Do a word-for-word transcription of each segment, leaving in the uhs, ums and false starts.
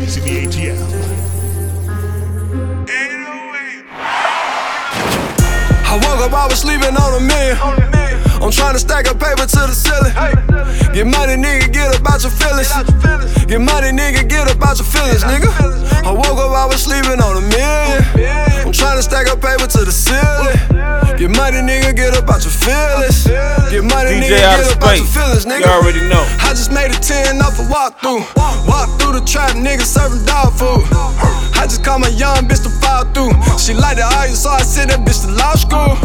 G's in the A T L. I woke up, I was sleeping on a million. I'm tryna stack up paper to the ceiling. Get money, nigga, get about your feelings. Get money, nigga, get about your feelings, nigga. I woke up, I was sleeping on a million. I'm tryna stack up paper to the ceiling. Get money, nigga, get about your feelings. Get money, D J nigga, get about your Space. feelings, nigga. You already know. I just made a ten off a walkthrough. Walk through the trap, nigga, serving dog food. I just called my young bitch to fall through. She like to argue, so I sent that bitch to law school.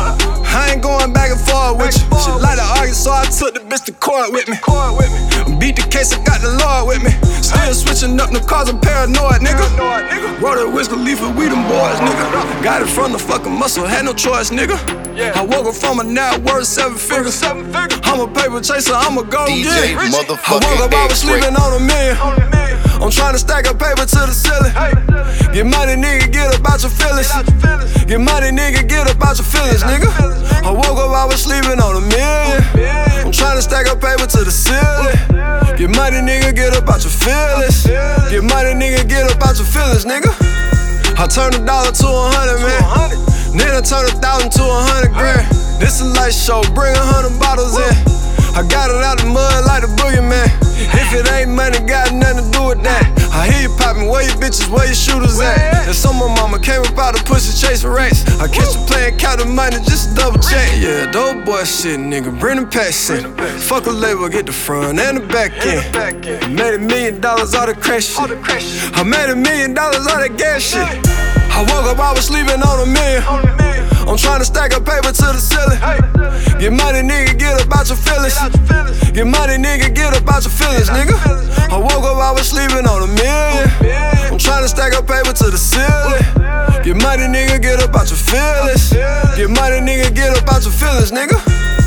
I ain't going back and forth with you. She like to argue, so I took the bitch to court with me. Beat the case, I got the Lord with me. Still switching up the cars, I'm paranoid, nigga. Wrote a Wiz Khalifa, we them boys, nigga. Got it from the fucking muscle, had no choice, nigga. I woke up from a net worth seven figures. I'm a paper chaser, I'm a gold D J digger. I motherfucking woke up, I was sleeping on a million. I'm tryna stack up paper to the ceiling. Get money, nigga, get about your feelings. Get money, nigga, get about your feelings, nigga. I woke up, I was sleeping on a million. I'm tryna stack up paper to the ceiling. Get money, nigga, get about your feelings. Get money, nigga, get about your feelings, nigga. I turned a dollar to a hundred, man. Then I turned a thousand to a hundred grand. This a light show, bring a hundred bottles in. I got it out the mud like the boogeyman. If it ain't money, got nothing to do with that. I hear you poppin', where your bitches, where your shooters at? And some of mama came up out of pussy chasing rats. I catch you playing, count the money just to double check. Yeah, dope boy shit, nigga, bring the packs in. Fuck a label, get the front and the back end. I made a million dollars all the crash shit. I made a million dollars all that gas shit. I woke up, I was sleeping on a million. I'm tryna stack up paper to the ceiling. Get money, nigga, get about your feelings. Get money, nigga, get about your feelings, nigga. I woke up, I was sleeping on a million. I'm tryna stack up paper to the ceiling. Get money, nigga, get about your feelings. Get money, nigga, get about your feelings, nigga.